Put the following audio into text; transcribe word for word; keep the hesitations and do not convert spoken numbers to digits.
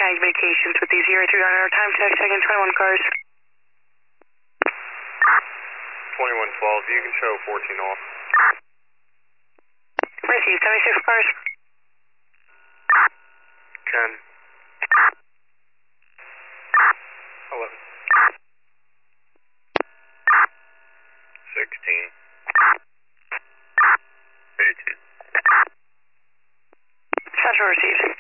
Mag Vacations with the zero three on our time check, checking twenty-one cars. twenty-one twelve, you can show fourteen off. Receive seventy-six cars. ten. eleven. sixteen. eighteen. Central received.